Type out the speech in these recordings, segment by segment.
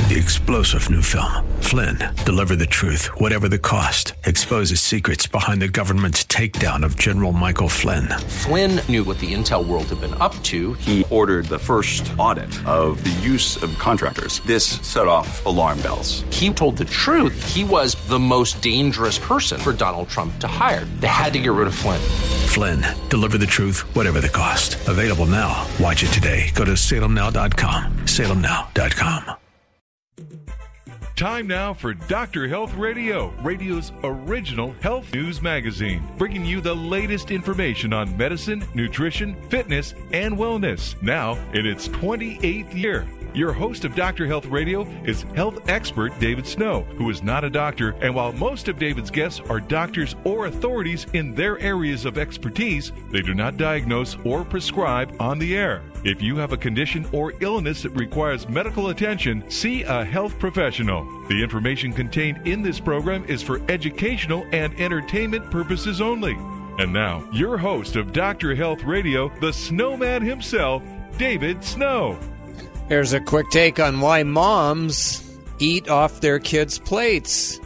The explosive new film, Flynn, deliver the truth, whatever the cost, exposes secrets behind the government's takedown of General Michael Flynn. Flynn knew what the intel world had been up to. He ordered the first audit of the use of contractors. This set off alarm bells. He told the truth. He was the most dangerous person for Donald Trump to hire. They had to get rid of Flynn. Flynn, deliver the truth, whatever the cost. Available now. Watch it today. Go to salemnow.com. salemnow.com. Time now for Dr. Health Radio, radio's original health news magazine, bringing you the latest information on medicine, nutrition, fitness, and wellness. Now in its 28th year. Your host of Dr. Health Radio is health expert David Snow, who is not a doctor, and while most of David's guests are doctors or authorities in their areas of expertise, they do not diagnose or prescribe on the air. If you have a condition or illness that requires medical attention, see a health professional. The information contained in this program is for educational and entertainment purposes only. And now, your host of Dr. Health Radio, the Snowman himself, David Snow. Here's a quick take on why moms eat off their kids' plates.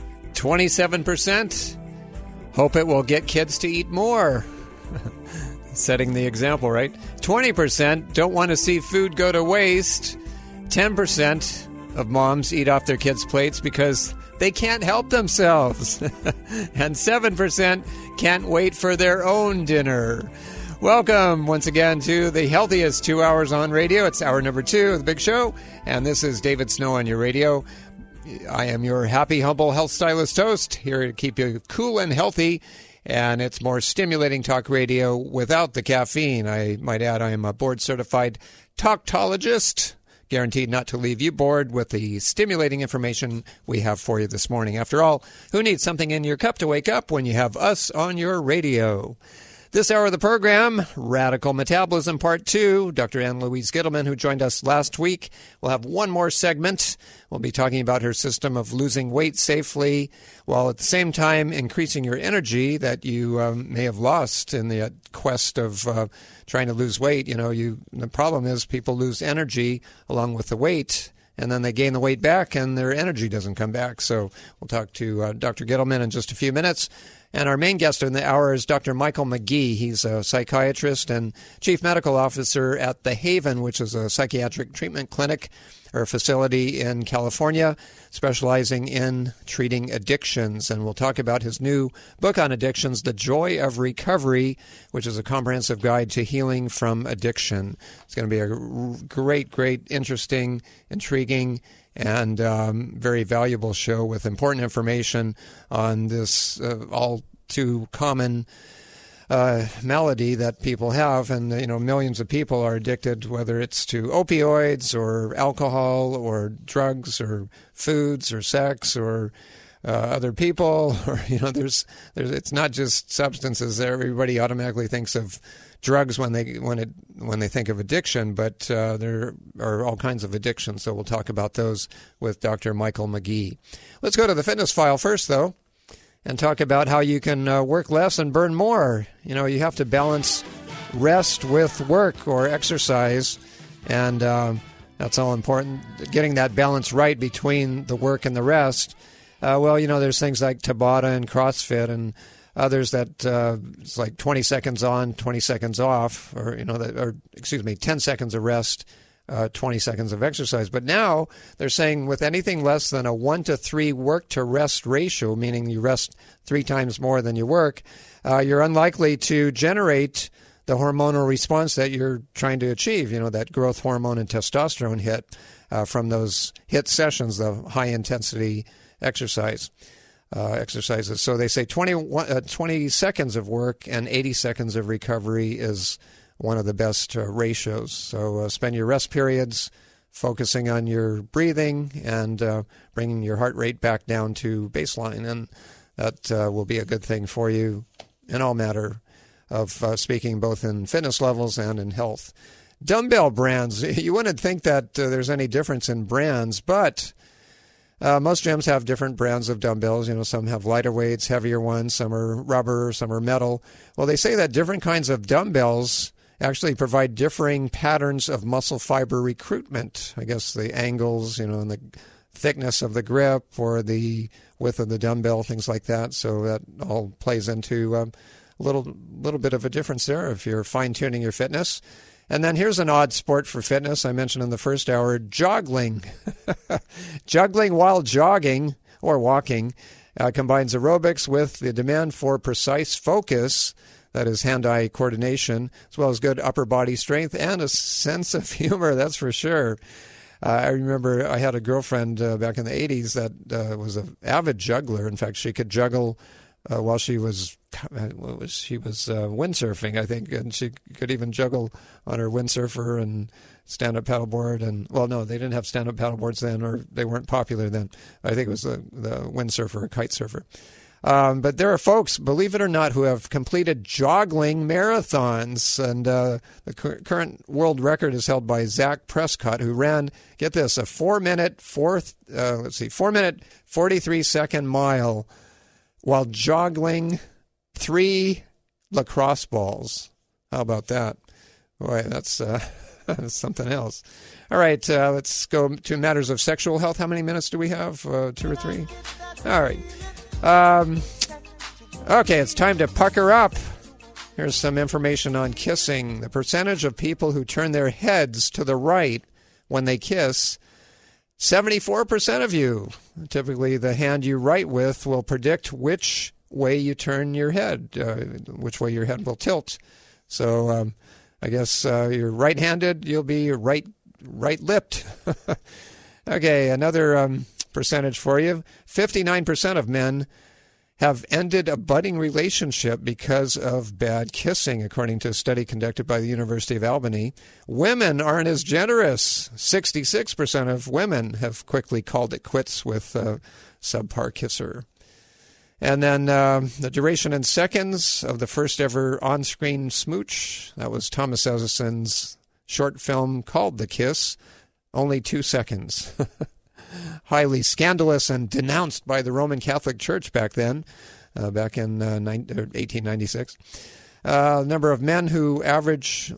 27% hope it will get kids to eat more. Setting the example, right? 20% don't want to see food go to waste. 10% of moms eat off their kids' plates because they can't help themselves. And 7% can't wait for their own dinner. Welcome once again to the healthiest 2 hours on radio. It's hour number 2 of the big show, and this is David Snow on your radio. I am your happy, humble health stylist host, here to keep you cool and healthy, and it's more stimulating talk radio without the caffeine. I might add I am a board-certified talktologist, guaranteed not to leave you bored with the stimulating information we have for you this morning. After all, who needs something in your cup to wake up when you have us on your radio? This hour of the program, Radical Metabolism Part 2. Dr. Ann Louise Gittleman, who joined us last week, will have one more segment. We'll be talking about her system of losing weight safely while at the same time increasing your energy that you may have lost in the quest of trying to lose weight. You know, the problem is people lose energy along with the weight, and then they gain the weight back and their energy doesn't come back. So we'll talk to Dr. Gittleman in just a few minutes. And our main guest in the hour is Dr. Michael McGee. He's a psychiatrist and chief medical officer at The Haven, which is a psychiatric treatment clinic or facility in California, specializing in treating addictions. And we'll talk about his new book on addictions, The Joy of Recovery, which is a comprehensive guide to healing from addiction. It's going to be a great, interesting, intriguing, and very valuable show with important information on this all too common malady that people have. And, millions of people are addicted, whether it's to opioids or alcohol or drugs or foods or sex or other people. Or, there's it's not just substances. Everybody automatically thinks of drugs when they think of addiction, but there are all kinds of addictions. So we'll talk about those with Dr. Michael McGee. Let's go to the fitness file first, though, and talk about how you can work less and burn more. You have to balance rest with work or exercise, and that's all important. Getting that balance right between the work and the rest. There's things like Tabata and CrossFit and others that it's like 20 seconds on, 20 seconds off, or 10 seconds of rest, 20 seconds of exercise. But now they're saying with anything less than a 1-to-3 work to rest ratio, meaning you rest 3 times more than you work, you're unlikely to generate the hormonal response that you're trying to achieve, that growth hormone and testosterone hit from those HIIT sessions, the high intensity exercises. So they say 20 seconds of work and 80 seconds of recovery is one of the best ratios. So spend your rest periods focusing on your breathing and bringing your heart rate back down to baseline, and that will be a good thing for you in all matter of speaking, both in fitness levels and in health. Dumbbell brands. You wouldn't think that there's any difference in brands, but most gyms have different brands of dumbbells. Some have lighter weights, heavier ones, some are rubber, some are metal. Well, they say that different kinds of dumbbells actually provide differing patterns of muscle fiber recruitment. I guess the angles, and the thickness of the grip or the width of the dumbbell, things like that. So that all plays into a little bit of a difference there if you're fine-tuning your fitness. And then here's an odd sport for fitness I mentioned in the first hour, joggling. Juggling while jogging or walking combines aerobics with the demand for precise focus, that is hand-eye coordination, as well as good upper body strength and a sense of humor, that's for sure. I remember I had a girlfriend back in the 80s that was an avid juggler. In fact, she could juggle while she was windsurfing, I think, and she could even juggle on her windsurfer and stand-up paddleboard. And well, no, they didn't have stand-up paddleboards then, or they weren't popular then. I think it was the windsurfer or kite surfer. But there are folks, believe it or not, who have completed joggling marathons. And the current world record is held by Zach Prescott, who ran, get this, a 4-minute 43-second mile while joggling 3 lacrosse balls. How about that? Boy, that's something else. All right, let's go to matters of sexual health. How many minutes do we have? 2 or 3? All right. Okay, it's time to pucker up. Here's some information on kissing. The percentage of people who turn their heads to the right when they kiss, 74% of you. Typically, the hand you write with will predict which way you turn your head, which way your head will tilt. So I guess you're right-handed, you'll be right-lipped. Okay, another percentage for you. 59% of men have ended a budding relationship because of bad kissing, according to a study conducted by the University of Albany. Women aren't as generous. 66% of women have quickly called it quits with a subpar kisser. And then the duration in seconds of the first ever on-screen smooch, that was Thomas Edison's short film called The Kiss, only 2 seconds. Highly scandalous and denounced by the Roman Catholic Church back then, back in 1896. Number of men who average,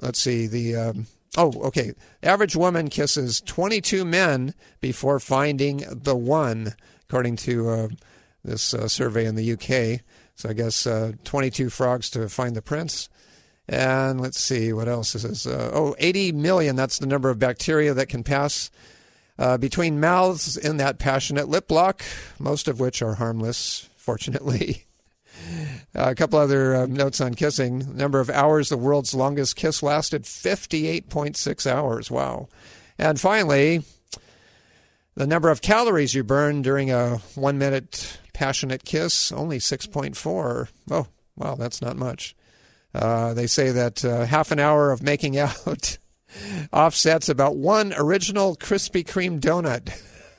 average woman kisses 22 men before finding the one, according to this survey in the UK. So I guess 22 frogs to find the prince. And let's see, what else is this? 80 million, that's the number of bacteria that can pass between mouths in that passionate lip lock, most of which are harmless, fortunately. A couple other notes on kissing. The number of hours the world's longest kiss lasted, 58.6 hours. Wow. And finally, the number of calories you burn during a 1-minute passionate kiss, only 6.4. Oh, wow, that's not much. They say that half an hour of making out offsets about 1 original Krispy Kreme donut,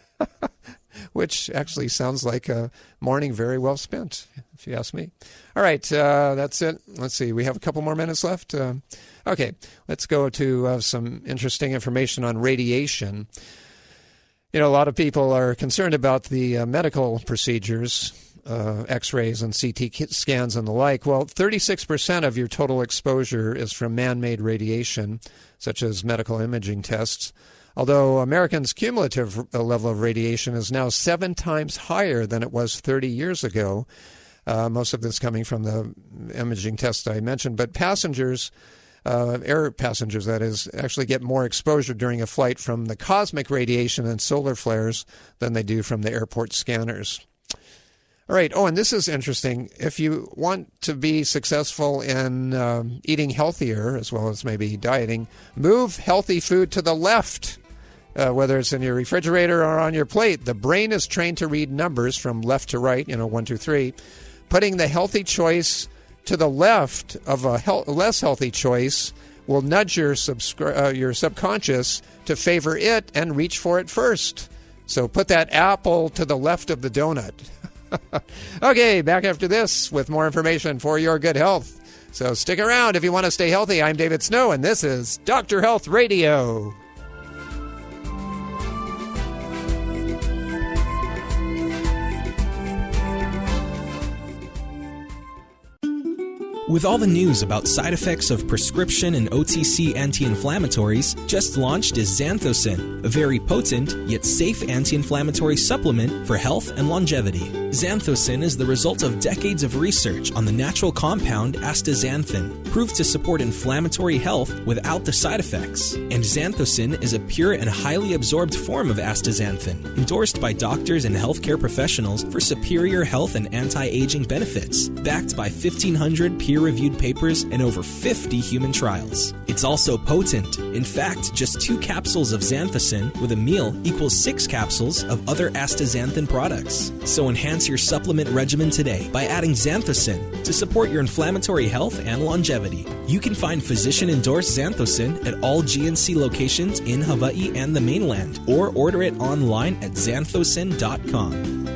which actually sounds like a morning very well spent, if you ask me. All right, that's it. Let's see, we have a couple more minutes left. Okay, let's go to some interesting information on radiation. You know, a lot of people are concerned about the medical procedures, X-rays and CT scans and the like. Well, 36% of your total exposure is from man-made radiation, such as medical imaging tests, although Americans' cumulative level of radiation is now 7 times higher than it was 30 years ago. Most of this coming from the imaging tests I mentioned. But passengers, air passengers, that is, actually get more exposure during a flight from the cosmic radiation and solar flares than they do from the airport scanners. All right. Oh, and this is interesting. If you want to be successful in eating healthier, as well as maybe dieting, move healthy food to the left, whether it's in your refrigerator or on your plate. The brain is trained to read numbers from left to right, 1, 2, 3. Putting the healthy choice to the left of a less healthy choice will nudge your subconscious to favor it and reach for it first. So put that apple to the left of the donut. Okay, back after this with more information for your good health. So stick around if you want to stay healthy. I'm David Snow, and this is Dr. Health Radio. With all the news about side effects of prescription and OTC anti-inflammatories, just launched is Xanthocin, a very potent yet safe anti-inflammatory supplement for health and longevity. Xanthocin is the result of decades of research on the natural compound astaxanthin, proved to support inflammatory health without the side effects. And Xanthocin is a pure and highly absorbed form of astaxanthin, endorsed by doctors and healthcare professionals for superior health and anti-aging benefits, backed by 1,500 peer-reviewed papers and over 50 human trials. It's also potent. In fact, just 2 capsules of Xanthocin with a meal equals 6 capsules of other astaxanthin products. So enhance your supplement regimen today by adding Xanthocin to support your inflammatory health and longevity. You can find physician-endorsed Xanthocin at all GNC locations in Hawaii and the mainland, or order it online at xanthocin.com.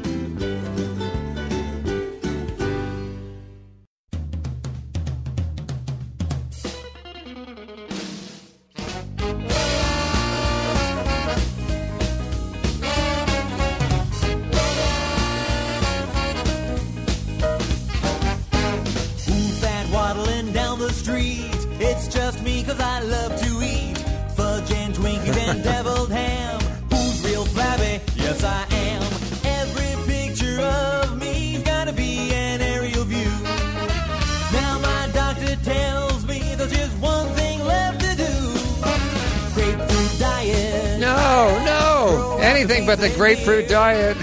Anything but the grapefruit diet.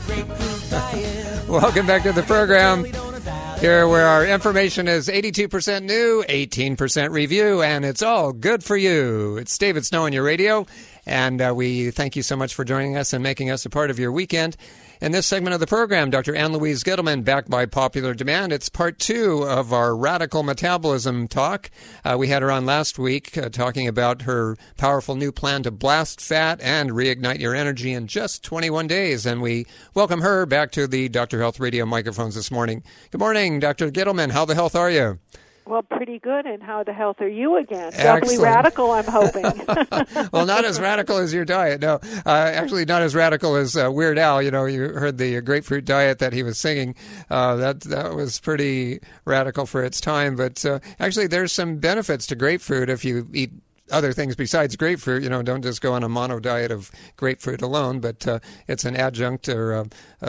Welcome back to the program. Here where our information is 82% new, 18% review, and it's all good for you. It's David Snow on your radio, and we thank you so much for joining us and making us a part of your weekend. In this segment of the program, Dr. Ann Louise Gittleman, back by popular demand. It's part 2 of our radical metabolism talk. We had her on last week talking about her powerful new plan to blast fat and reignite your energy in just 21 days. And we welcome her back to the Dr. Health Radio microphones this morning. Good morning, Dr. Gittleman. How the health are you? Well, pretty good. And how the health are you again? Doubly radical, I'm hoping. Well, not as radical as your diet. No, actually not as radical as Weird Al. You know, you heard the grapefruit diet that he was singing. That was pretty radical for its time. But actually, there's some benefits to grapefruit if you eat other things besides grapefruit. You know, don't just go on a mono diet of grapefruit alone, but it's an adjunct or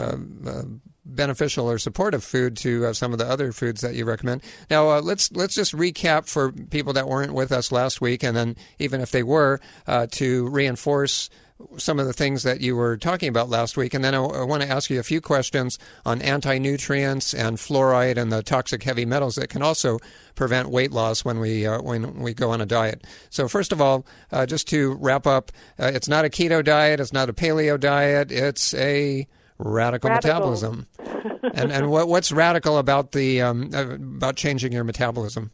beneficial or supportive food to some of the other foods that you recommend. Now, let's just recap for people that weren't with us last week, and then even if they were, to reinforce some of the things that you were talking about last week. And then I want to ask you a few questions on anti-nutrients and fluoride and the toxic heavy metals that can also prevent weight loss when we go on a diet. So first of all, just to wrap up, it's not a keto diet, it's not a paleo diet, it's a radical metabolism. And what's radical about the about changing your metabolism?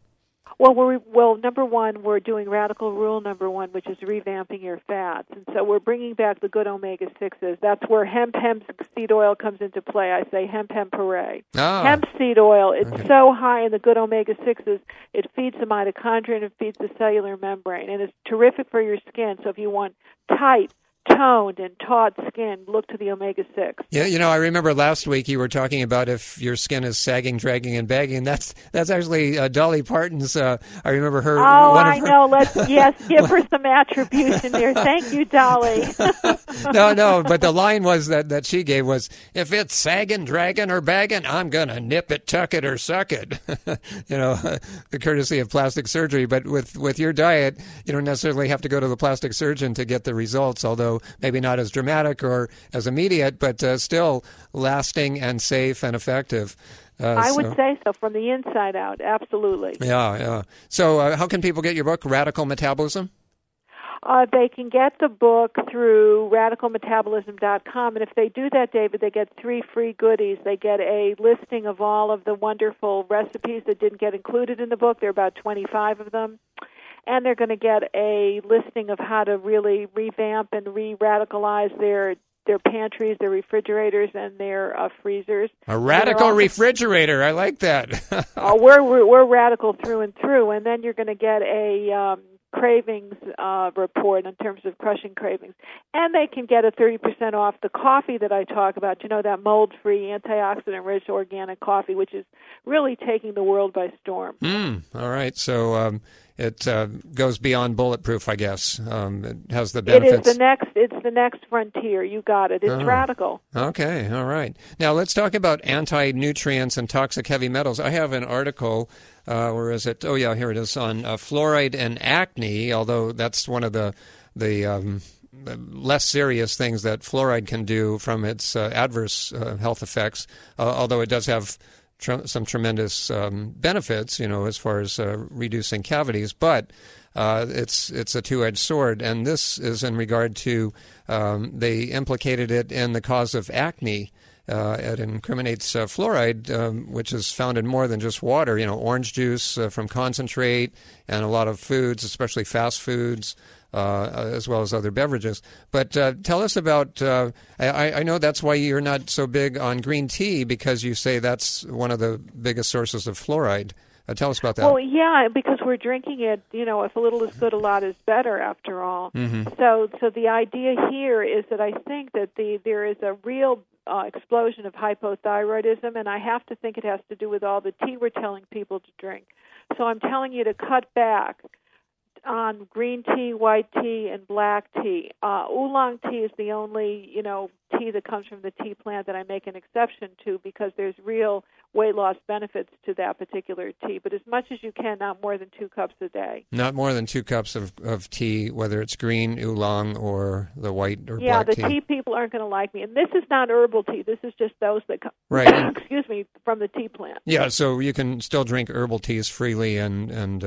Well, number one, we're doing radical rule number 1, which is revamping your fats. And so we're bringing back the good omega-6s. That's where hemp seed oil comes into play. I say hemp hooray. Oh. Hemp seed oil, it's so high in the good omega-6s, it feeds the mitochondria and it feeds the cellular membrane. And it's terrific for your skin. So if you want tight, toned and taut skin, look to the omega-6. Yeah, you know, I remember last week you were talking about if your skin is sagging, dragging, and bagging. That's actually Dolly Parton's. I remember her. Oh, I know. Yes, give her some attribution there. Thank you, Dolly. No, but the line was that she gave was, if it's sagging, dragging, or bagging, I'm gonna nip it, tuck it, or suck it. You know, the courtesy of plastic surgery. But with your diet, you don't necessarily have to go to the plastic surgeon to get the results, although maybe not as dramatic or as immediate, but still lasting and safe and effective. I would say so, from the inside out, absolutely. Yeah. So how can people get your book, Radical Metabolism? They can get the book through radicalmetabolism.com, and if they do that, David, they get 3 free goodies. They get a listing of all of the wonderful recipes that didn't get included in the book. There are about 25 of them. And they're going to get a listing of how to really revamp and re-radicalize their pantries, their refrigerators, and their freezers. A radical refrigerator. I like that. We're radical through and through. And then you're going to get a cravings report in terms of crushing cravings. And they can get a 30% off the coffee that I talk about, that mold-free, antioxidant-rich organic coffee, which is really taking the world by storm. All right. So it goes beyond bulletproof, I guess. It has the benefits. It's the next frontier. You got it. It's radical. Okay. All right. Now let's talk about anti-nutrients and toxic heavy metals. I have an article, where is it? Oh, yeah, here it is, on fluoride and acne, although that's one of the less serious things that fluoride can do from its adverse health effects, although it does have some tremendous benefits, as far as reducing cavities, but it's a two-edged sword, and this is in regard to they implicated it in the cause of acne. It incriminates fluoride, which is found in more than just water, orange juice from concentrate and a lot of foods, especially fast foods, as well as other beverages. But tell us about, I know that's why you're not so big on green tea, because you say that's one of the biggest sources of fluoride. Tell us about that. Well, yeah, because we're drinking it, if a little is good, a lot is better, after all. Mm-hmm. So the idea here is that I think that there is a real explosion of hypothyroidism, and I have to think it has to do with all the tea we're telling people to drink. So I'm telling you to cut back on green tea, white tea, and black tea. Oolong tea is the only, tea that comes from the tea plant that I make an exception to, because there's real weight loss benefits to that particular tea. But as much as you can, not more than 2 cups a day. Not more than 2 cups of tea, whether it's green, oolong, or the white or black tea. Yeah, the tea people aren't going to like me. And this is not herbal tea. This is just those that come, right. excuse me, from the tea plant. Yeah, so you can still drink herbal teas freely and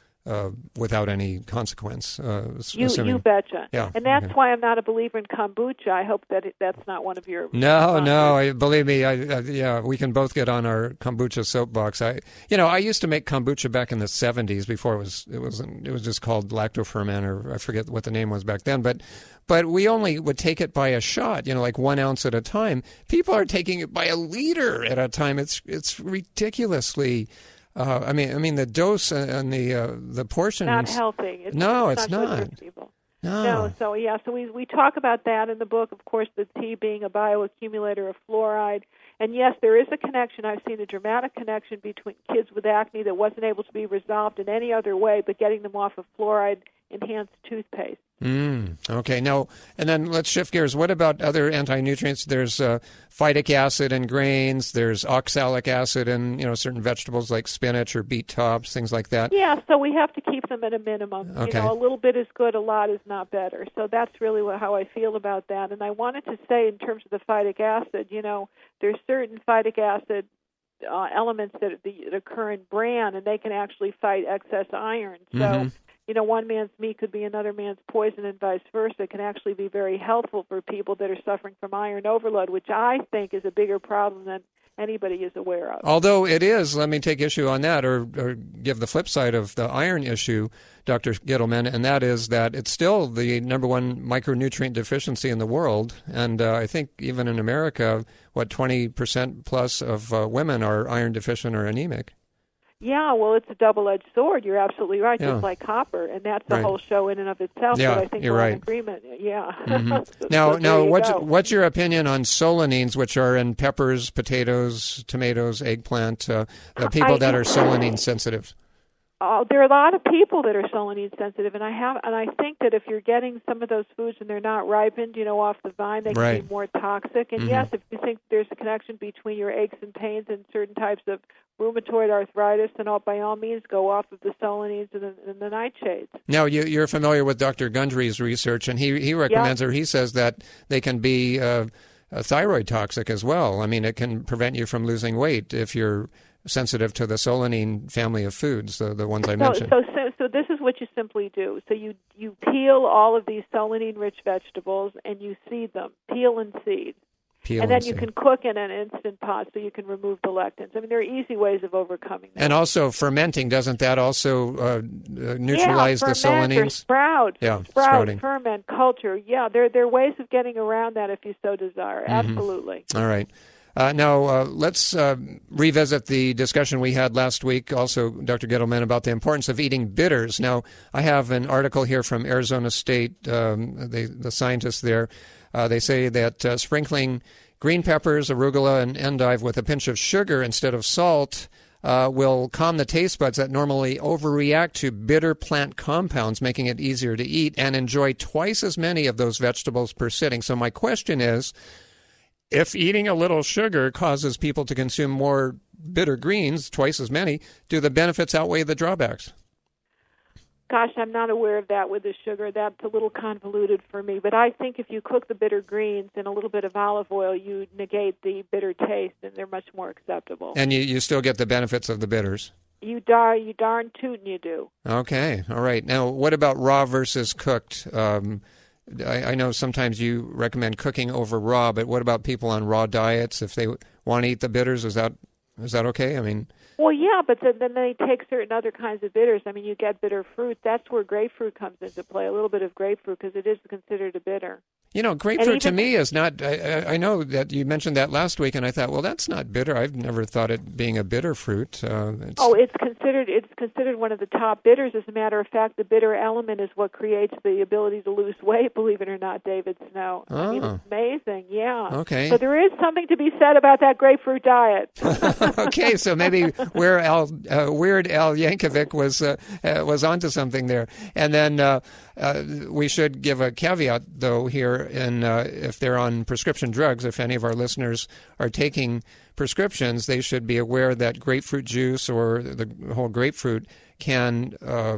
without any consequence. You betcha. Yeah, and that's why I'm not a believer in kombucha. I hope that's not one of your... No, believe me, we can both get on our kombucha soapbox. I used to make kombucha back in the 70s before it was just called lactoferment, or I forget what the name was back then, but we only would take it by a shot, like 1 ounce at a time. People are taking it by a liter at a time. It's ridiculously... I mean, the dose and the portion. Not healthy. It's not. Good for people. No. So we talk about that in the book. Of course, the tea being a bioaccumulator of fluoride, and yes, there is a connection. I've seen a dramatic connection between kids with acne that wasn't able to be resolved in any other way, but getting them off of fluoride-enhanced toothpaste. Okay. Now, and then let's shift gears. What about other anti-nutrients? There's phytic acid in grains. There's oxalic acid in certain vegetables like spinach or beet tops, things like that. Yeah. So we have to keep them at a minimum. Okay. A little bit is good. A lot is not better. So that's really how I feel about that. And I wanted to say, in terms of the phytic acid, there's certain phytic acid elements that occur in bran, and they can actually fight excess iron. So. Mm-hmm. One man's meat could be another man's poison, and vice versa. It can actually be very helpful for people that are suffering from iron overload, which I think is a bigger problem than anybody is aware of. Although it is, let me take issue on that, or give the flip side of the iron issue, Dr. Gittleman, and that is that it's still the number one micronutrient deficiency in the world. And I think even in America, 20% plus of women are iron deficient or anemic. Yeah, well, it's a double-edged sword. You're absolutely right, Yeah. just like copper, and that's the Right. whole show in and of itself. Yeah, but I think you're we're right. in agreement. Yeah. Mm-hmm. So there you go. What's your opinion on solanines, which are in peppers, potatoes, tomatoes, eggplant? The people that are solanine sensitive. There are a lot of people that are solanine sensitive, and I think that if you're getting some of those foods and they're not ripened, off the vine, they can Right. be more toxic. And Mhm. yes, if you think there's a connection between your aches and pains and certain types of rheumatoid arthritis, then by all means go off of the solanines and the nightshades. Now, you're familiar with Dr. Gundry's research, and he recommends, or he says that they can be thyroid toxic as well. I mean, it can prevent you from losing weight if you're sensitive to the solanine family of foods, the ones I mentioned. So this is what you simply do. So you peel all of these solanine-rich vegetables and you seed them, peel and seed. And then you can cook in an Instant Pot so you can remove the lectins. I mean, there are easy ways of overcoming that. And also fermenting, doesn't that also neutralize the solanines? Sprout, sprouting. ferment, culture. Yeah, there are ways of getting around that if you so desire. Absolutely. All right. Now, let's revisit the discussion we had last week, also, Dr. Gittleman, about the importance of eating bitters. Now, I have an article here from Arizona State, the scientists there. They say that sprinkling green peppers, arugula, and endive with a pinch of sugar instead of salt will calm the taste buds that normally overreact to bitter plant compounds, making it easier to eat and enjoy twice as many of those vegetables per sitting. So my question is, if eating a little sugar causes people to consume more bitter greens, twice as many, do the benefits outweigh the drawbacks? Gosh, I'm not aware of that with the sugar. That's a little convoluted for me. But I think if you cook the bitter greens in a little bit of olive oil, you negate the bitter taste, and they're much more acceptable. And you still get the benefits of the bitters? You darn tootin' you do. Okay, all right. Now, what about raw versus cooked? I know sometimes you recommend cooking over raw, but what about people on raw diets? If they want to eat the bitters, is that okay? I mean... Well, yeah, but then they take certain other kinds of bitters. I mean, you get bitter fruit. That's where grapefruit comes into play, a little bit of grapefruit, because it is considered a bitter. You know, grapefruit to me is not... I know that you mentioned that last week, and I thought, well, that's not bitter. I've never thought it being a bitter fruit. It's considered one of the top bitters. As a matter of fact, the bitter element is what creates the ability to lose weight, believe it or not, David Snow. Oh. I mean, it's amazing, yeah. Okay. So there is something to be said about that grapefruit diet. Okay, so maybe Weird Al Yankovic was onto something there. And then we should give a caveat, though, here, in if they're on prescription drugs, if any of our listeners are taking prescriptions, they should be aware that grapefruit juice or the whole grapefruit can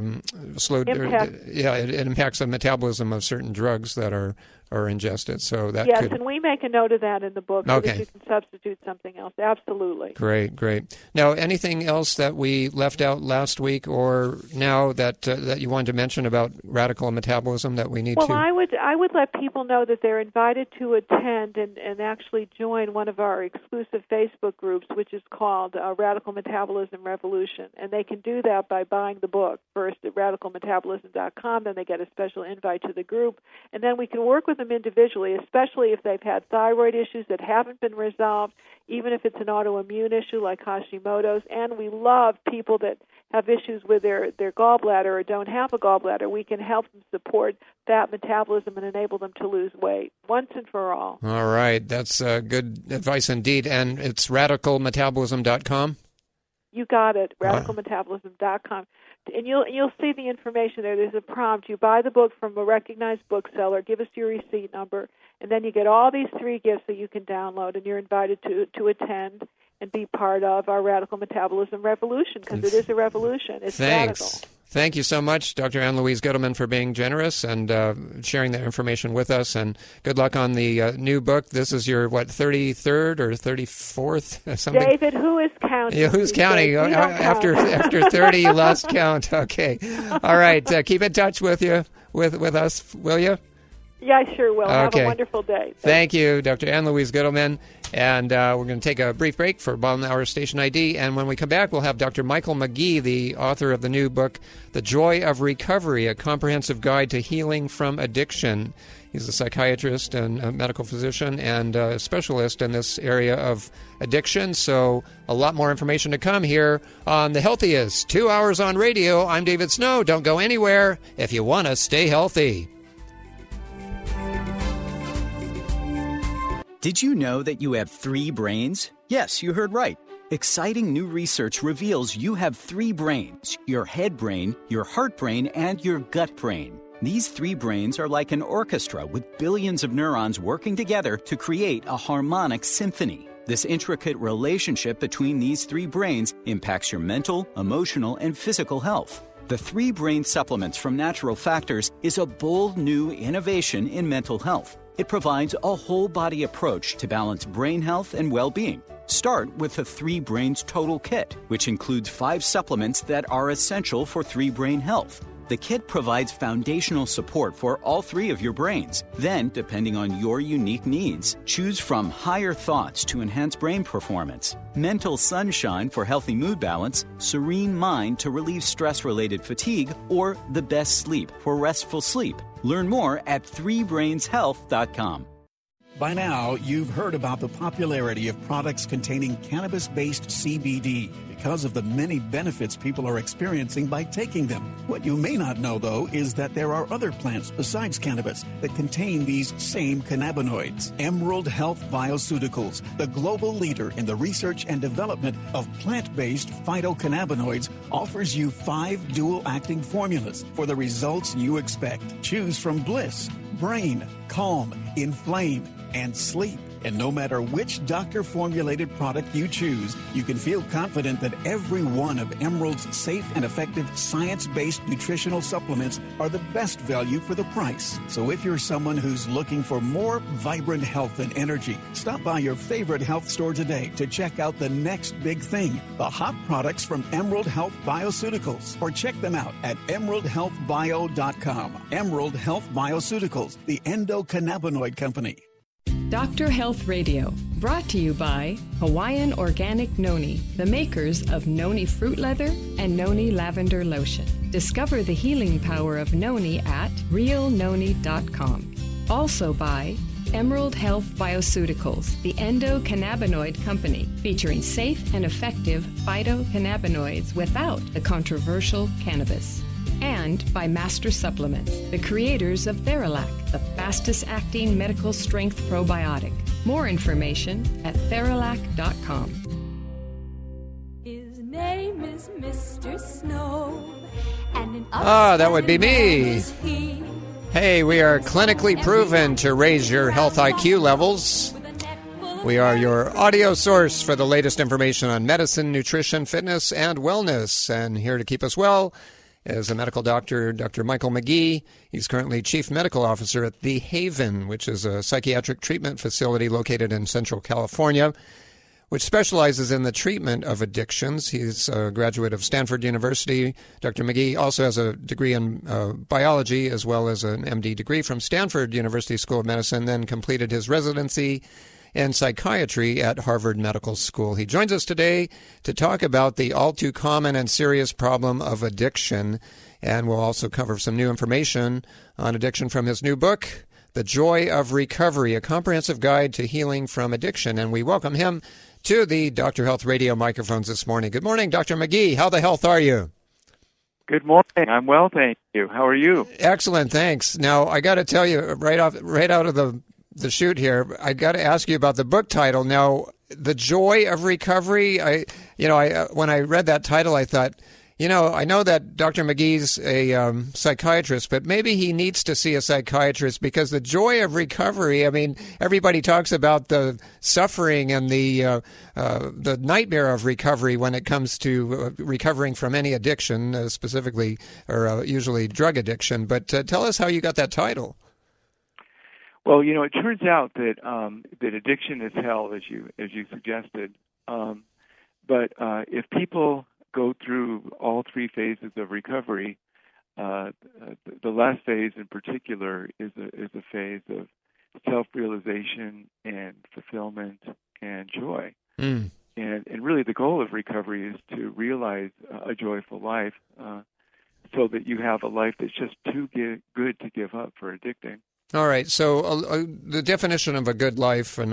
it impacts the metabolism of certain drugs that are ingested. So that yes, and we make a note of that in the book so that you can substitute something else. Absolutely. Great. Now, anything else that we left out last week or now that you wanted to mention about radical metabolism that we need to? Well, I would let people know that they're invited to attend and actually join one of our exclusive Facebook groups, which is called Radical Metabolism Revolution. And they can do that by buying the book first at radicalmetabolism.com. Then they get a special invite to the group. And then we can work with them individually, especially if they've had thyroid issues that haven't been resolved, even if it's an autoimmune issue like Hashimoto's. And we love people that have issues with their gallbladder or don't have a gallbladder. We can help them support fat metabolism and enable them to lose weight once and for all. All right. That's good advice indeed. And it's radicalmetabolism.com? You got it, radicalmetabolism.com. And you'll see the information there. There's a prompt. You buy the book from a recognized bookseller, give us your receipt number, and then you get all these 3 gifts that you can download, and you're invited to attend and be part of our Radical Metabolism Revolution, because it is a revolution. It's radical. Thank you so much, Dr. Ann Louise Gittleman, for being generous and sharing that information with us. And good luck on the new book. This is your, 33rd or 34th? Something? David, who is counting? Yeah, who's counting? After 30, you lost count. Okay. All right. Keep in touch with us, will you? Yeah, I sure will. Have a wonderful day. Thank you, Dr. Ann Louise Gittleman. And we're going to take a brief break for Bottom Hour Station ID. And when we come back, we'll have Dr. Michael McGee, the author of the new book, The Joy of Recovery, A Comprehensive Guide to Healing from Addiction. He's a psychiatrist and a medical physician and a specialist in this area of addiction. So a lot more information to come here on The Healthiest 2 hours on radio. I'm David Snow. Don't go anywhere if you want to stay healthy. Did you know that you have 3 brains? Yes, you heard right. Exciting new research reveals you have 3 brains: your head brain, your heart brain, and your gut brain. These 3 brains are like an orchestra with billions of neurons working together to create a harmonic symphony. This intricate relationship between these 3 brains impacts your mental, emotional, and physical health. The 3 Brain Supplements from Natural Factors is a bold new innovation in mental health. It provides a whole-body approach to balance brain health and well-being. Start with the 3 Brains Total Kit, which includes 5 supplements that are essential for 3 brain health. The kit provides foundational support for all 3 of your brains. Then, depending on your unique needs, choose from Higher Thoughts to enhance brain performance, Mental Sunshine for healthy mood balance, Serene Mind to relieve stress-related fatigue, or The Best Sleep for restful sleep. Learn more at 3brainshealth.com. By now, you've heard about the popularity of products containing cannabis-based CBD because of the many benefits people are experiencing by taking them. What you may not know, though, is that there are other plants besides cannabis that contain these same cannabinoids. Emerald Health Bioceuticals, the global leader in the research and development of plant-based phytocannabinoids, offers you 5 dual-acting formulas for the results you expect. Choose from Bliss, Brain, Calm, Inflame, and Sleep. And no matter which doctor-formulated product you choose, you can feel confident that every one of Emerald's safe and effective science-based nutritional supplements are the best value for the price. So if you're someone who's looking for more vibrant health and energy, stop by your favorite health store today to check out the next big thing, the hot products from Emerald Health Bioceuticals. Or check them out at emeraldhealthbio.com. Emerald Health Bioceuticals, the endocannabinoid company. Dr. Health Radio, brought to you by Hawaiian Organic Noni, the makers of Noni Fruit Leather and Noni Lavender Lotion. Discover the healing power of Noni at realnoni.com. Also by Emerald Health Bioceuticals, the endocannabinoid company, featuring safe and effective phytocannabinoids without the controversial cannabis. And by Master Supplements, the creators of Theralac, the fastest-acting medical strength probiotic. More information at Theralac.com. His name is Mr. Snow, and that would be me. Hey, we are clinically proven to raise your health IQ levels. We are your audio source for the latest information on medicine, nutrition, fitness, and wellness. And here to keep us well is a medical doctor, Dr. Michael McGee. He's currently Chief Medical Officer at The Haven, which is a psychiatric treatment facility located in Central California, which specializes in the treatment of addictions. He's a graduate of Stanford University. Dr. McGee also has a degree in biology as well as an MD degree from Stanford University School of Medicine, then completed his residency in psychiatry at Harvard Medical School. He joins us today to talk about the all-too-common and serious problem of addiction, and we'll also cover some new information on addiction from his new book, The Joy of Recovery, a comprehensive guide to healing from addiction. And we welcome him to the Dr. Health Radio microphones this morning. Good morning, Dr. McGee. How the health are you? Good morning. I'm well, thank you. How are you? Excellent, thanks. Now, I got to tell you, right out of the shoot here, I got to ask you about the book title. Now, The Joy of Recovery. When I read that title, I thought, I know that Dr. McGee's a psychiatrist, but maybe he needs to see a psychiatrist, because the joy of recovery, I mean, everybody talks about the suffering and the nightmare of recovery when it comes to recovering from any addiction, specifically or usually drug addiction. But tell us how you got that title. Well, it turns out that that addiction is hell, as you suggested. But if people go through all 3 phases of recovery, the last phase in particular is a phase of self-realization and fulfillment and joy. And really, the goal of recovery is to realize a joyful life, so that you have a life that's just too good to give up for addicting. All right. So the definition of a good life and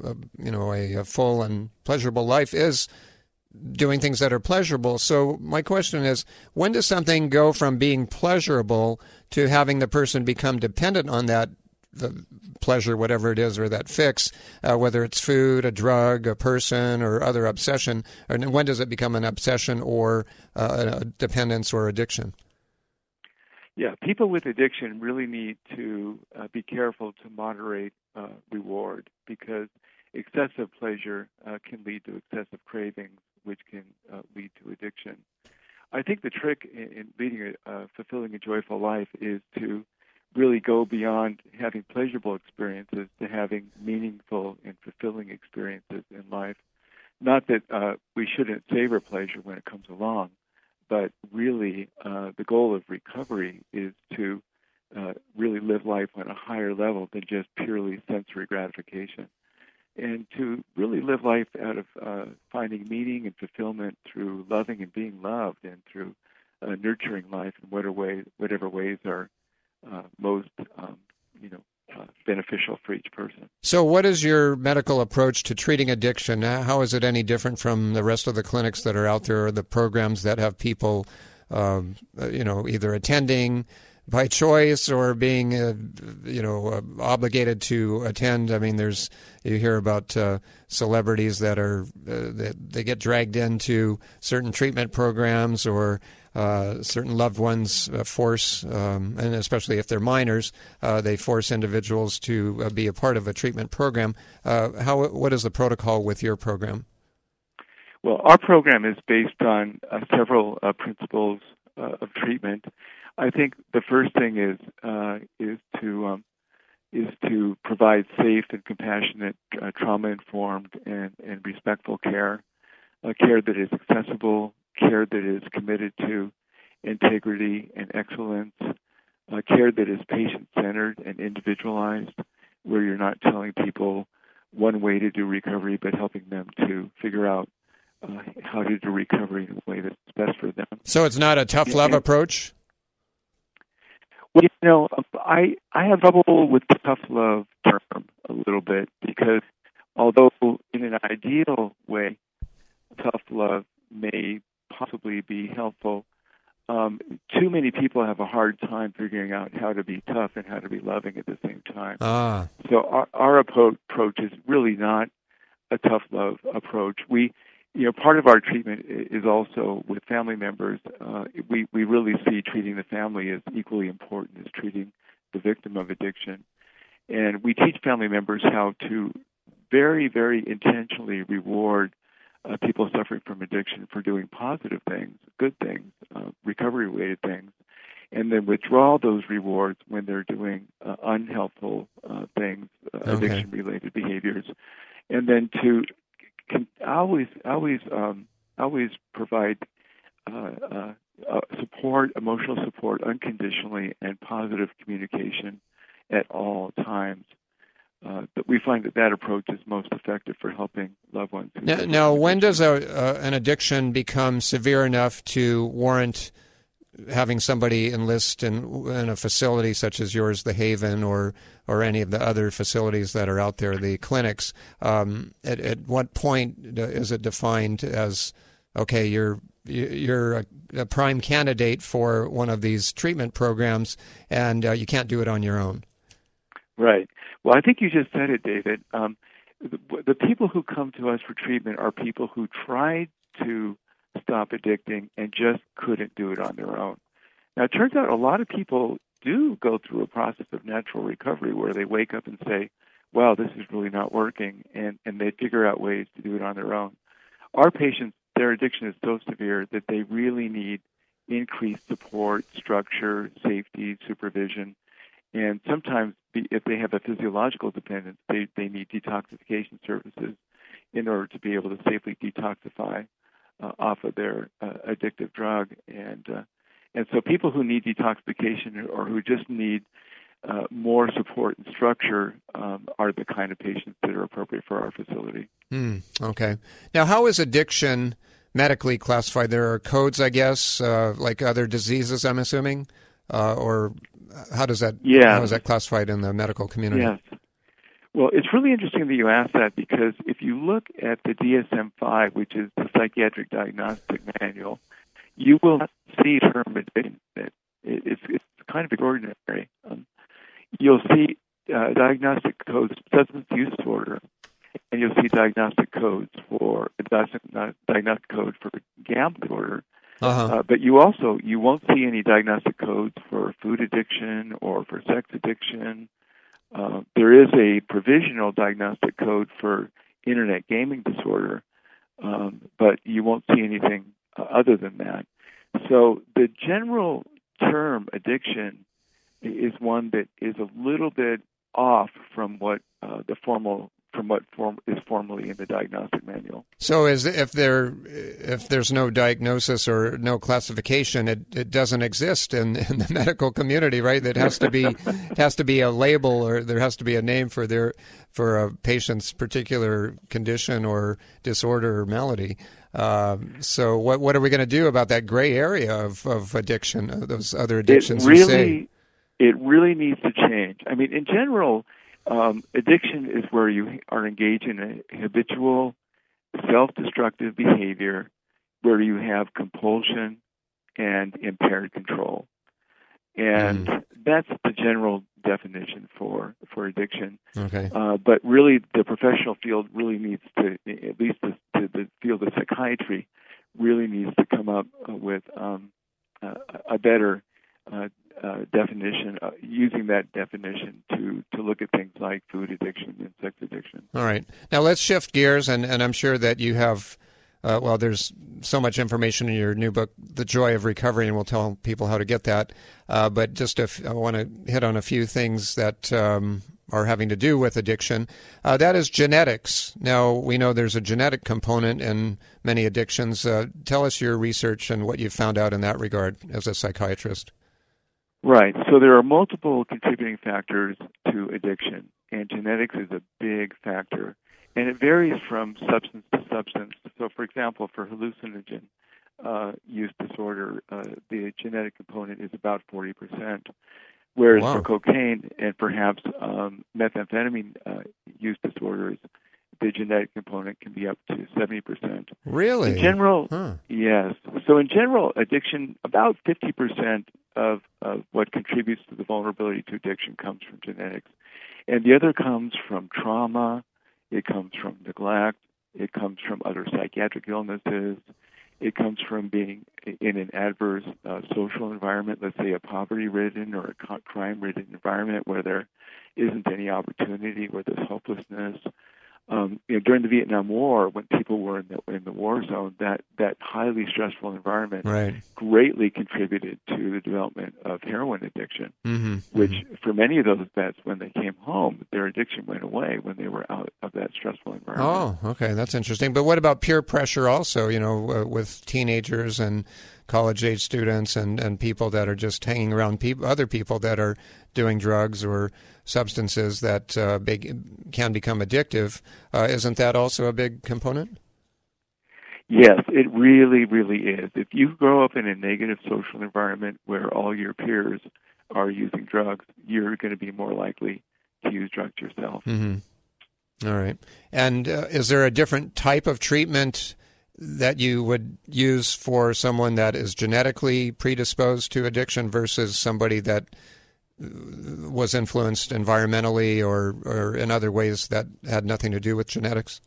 a full and pleasurable life is doing things that are pleasurable. So my question is, when does something go from being pleasurable to having the person become dependent on that the pleasure, whatever it is, or that fix, whether it's food, a drug, a person, or other obsession? And when does it become an obsession or a dependence or addiction? Yeah, people with addiction really need to be careful to moderate reward, because excessive pleasure can lead to excessive cravings, which can lead to addiction. I think the trick in leading a fulfilling and joyful life is to really go beyond having pleasurable experiences to having meaningful and fulfilling experiences in life. Not that we shouldn't savor pleasure when it comes along, but really, the goal of recovery is to really live life on a higher level than just purely sensory gratification, and to really live life out of finding meaning and fulfillment through loving and being loved, and through nurturing life in whatever ways are most, beneficial for each person. So what is your medical approach to treating addiction? How is it any different from the rest of the clinics that are out there, or the programs that have people, either attending by choice or being, obligated to attend? I mean, you hear about celebrities that are they get dragged into certain treatment programs, or certain loved ones force, and especially if they're minors, they force individuals to be a part of a treatment program. What is the protocol with your program? Well, our program is based on several principles of treatment. I think the first thing is to provide safe and compassionate, trauma-informed and respectful care, care that is accessible, care that is committed to integrity and excellence, care that is patient-centered and individualized, where you're not telling people one way to do recovery, but helping them to figure out how to do recovery in a way that's best for them. So it's not a tough love approach? Well, I have trouble with the tough love term a little bit, because although in an ideal way, tough love may possibly be helpful, too many people have a hard time figuring out how to be tough and how to be loving at the same time. So our approach is really not a tough love approach. Part of our treatment is also with family members. We really see treating the family as equally important as treating the victim of addiction. And we teach family members how to very, very intentionally reward people suffering from addiction for doing positive things, good things, recovery-related things, and then withdraw those rewards when they're doing unhelpful things, addiction-related behaviors, and then to always provide support, emotional support, unconditionally, and positive communication at all times. But we find that approach is most effective for helping loved ones. Now, when does an addiction become severe enough to warrant having somebody enlist in a facility such as yours, the Haven, or any of the other facilities that are out there, the clinics? At what point is it defined as, okay, you're a prime candidate for one of these treatment programs, and you can't do it on your own? Right. Well, I think you just said it, David. The people who come to us for treatment are people who tried to stop addicting and just couldn't do it on their own. Now, it turns out a lot of people do go through a process of natural recovery where they wake up and say, wow, this is really not working, and they figure out ways to do it on their own. Our patients, their addiction is so severe that they really need increased support, structure, safety, supervision, and sometimes if they have a physiological dependence, they need detoxification services in order to be able to safely detoxify off of their addictive drug. And so people who need detoxification or who just need more support and structure are the kind of patients that are appropriate for our facility. Okay. Now, how is addiction medically classified? There are codes, I guess, like other diseases, I'm assuming, or how is that classified in the medical community? Yes. Well, it's really interesting that you asked that, because if you look at the DSM-5, which is the Psychiatric Diagnostic Manual, you will not see the term addiction. It's kind of extraordinary. You'll see diagnostic codes for substance use disorder, and you'll see diagnostic codes for diagnostic code for gambling disorder. But you won't see any diagnostic codes for food addiction or for sex addiction. There is a provisional diagnostic code for internet gaming disorder, but you won't see anything other than that. So the general term addiction is one that is a little bit off from what is formally in the diagnostic manual. So if there's no diagnosis or no classification, it doesn't exist in the medical community, right? It has to be a label, or there has to be a name for a patient's particular condition or disorder or malady. So what are we going to do about that gray area of addiction, those other addictions? It really, it really needs to change. I mean, in general, addiction is where you are engaged in a habitual, self-destructive behavior where you have compulsion and impaired control. And that's the general definition for addiction. Okay. But really, the professional field really needs to, at least the field of psychiatry, really needs to come up with a better definition, using that definition to look at things like food addiction and sex addiction. All right. Now let's shift gears, and I'm sure that you have, there's so much information in your new book, The Joy of Recovery, and we'll tell people how to get that. But just I want to hit on a few things that are having to do with addiction. That is genetics. Now, we know there's a genetic component in many addictions. Tell us your research and what you've found out in that regard as a psychiatrist. Right. So there are multiple contributing factors to addiction, and genetics is a big factor. And it varies from substance to substance. So, for example, for hallucinogen use disorder, the genetic component is about 40%, whereas for cocaine and perhaps methamphetamine use disorders, the genetic component can be up to 70%. Really? In general, yes. So in general, addiction, about 50% of what contributes to the vulnerability to addiction comes from genetics. And the other comes from trauma, it comes from neglect, it comes from other psychiatric illnesses, it comes from being in an adverse social environment, let's say a poverty-ridden or a crime-ridden environment where there isn't any opportunity, where there's hopelessness. During the Vietnam War, when people were in the war zone, that highly stressful environment greatly contributed to the development of heroin addiction, which for many of those vets, when they came home, their addiction went away when they were out of that stressful environment. Oh, okay, that's interesting. But what about peer pressure also, with teenagers and college-age students and people that are just hanging around other people that are doing drugs or substances that can become addictive? Isn't that also a big component? Yes, it really, really is. If you grow up in a negative social environment where all your peers are using drugs, you're going to be more likely to use drugs yourself. All right. And is there a different type of treatment that you would use for someone that is genetically predisposed to addiction versus somebody that was influenced environmentally or in other ways that had nothing to do with genetics?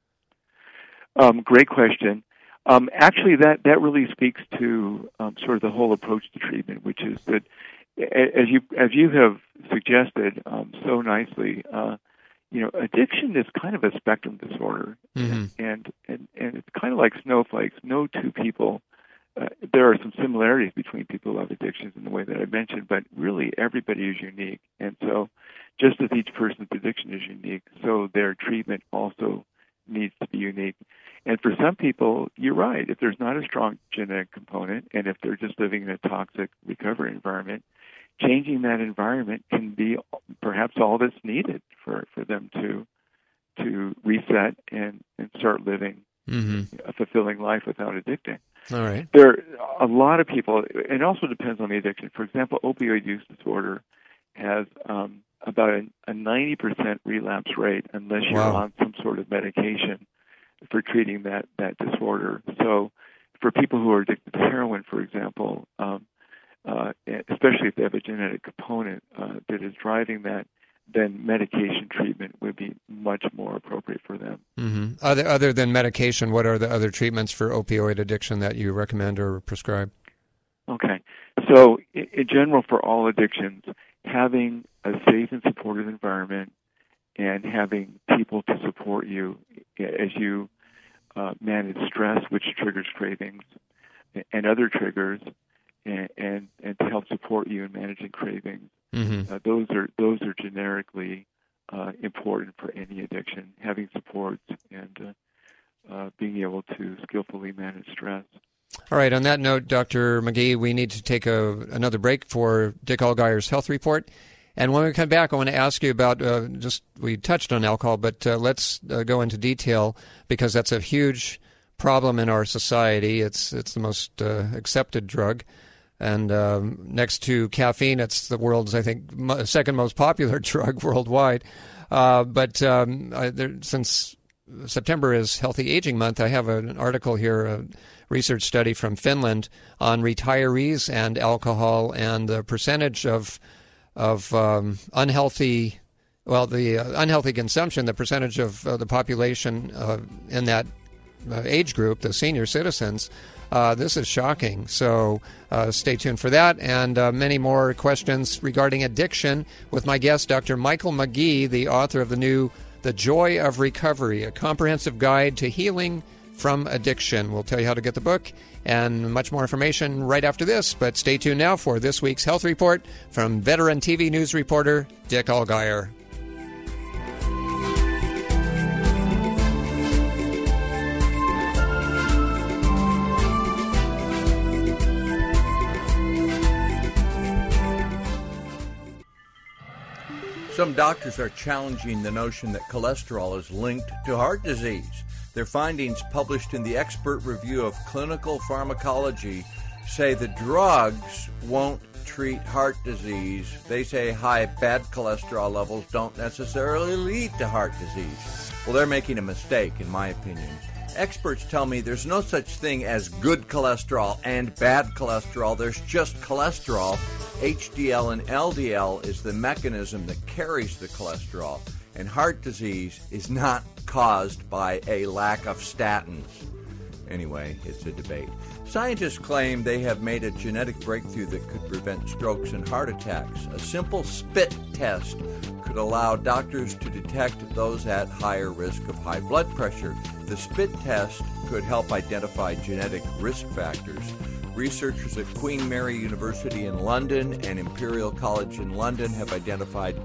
Great question. Actually, that really speaks to sort of the whole approach to treatment, which is that, as you have suggested so nicely, addiction is kind of a spectrum disorder, and it's kind of like snowflakes. No two people. There are some similarities between people who have addictions in the way that I mentioned, but really everybody is unique. And so just as each person's addiction is unique, so their treatment also needs to be unique. And for some people, you're right, if there's not a strong genetic component and if they're just living in a toxic recovery environment, changing that environment can be perhaps all that's needed for them to reset and start living a fulfilling life without addicting. All right. There are a lot of people, it also depends on the addiction. For example, opioid use disorder has about a 90% relapse rate unless you're on some sort of medication for treating that disorder. So for people who are addicted to heroin, for example, especially if they have a genetic component that is driving that, then medication treatment would be much more appropriate for them. Other than medication, what are the other treatments for opioid addiction that you recommend or prescribe? Okay. So in general, for all addictions, having a safe and supportive environment and having people to support you as you manage stress, which triggers cravings, and other triggers, and to help support you in managing cravings. Those are generically important for any addiction, having supports and being able to skillfully manage stress. All right. On that note, Dr. McGee, we need to take another break for Dick Allgire's Health Report. And when we come back, I want to ask you about we touched on alcohol, but let's go into detail because that's a huge problem in our society. It's the most accepted drug. And next to caffeine, it's the world's, I think, second most popular drug worldwide. Since September is Healthy Aging Month, I have an article here, a research study from Finland on retirees and alcohol and the percentage of unhealthy consumption, the percentage of the population in that age group, the senior citizens. This is shocking. So stay tuned for that and many more questions regarding addiction with my guest, Dr. Michael McGee, the author of The Joy of Recovery, a comprehensive guide to healing from addiction. We'll tell you how to get the book and much more information right after this. But stay tuned now for this week's Health Report from veteran TV news reporter Dick Allgaier. Some doctors are challenging the notion that cholesterol is linked to heart disease. Their findings, published in the Expert Review of Clinical Pharmacology, say the drugs won't treat heart disease. They say high bad cholesterol levels don't necessarily lead to heart disease. Well, they're making a mistake, in my opinion. Experts tell me there's no such thing as good cholesterol and bad cholesterol. There's just cholesterol. HDL and LDL is the mechanism that carries the cholesterol. And heart disease is not caused by a lack of statins. Anyway, it's a debate. Scientists claim they have made a genetic breakthrough that could prevent strokes and heart attacks. A simple spit test could allow doctors to detect those at higher risk of high blood pressure. The spit test could help identify genetic risk factors. Researchers at Queen Mary University in London and Imperial College in London have identified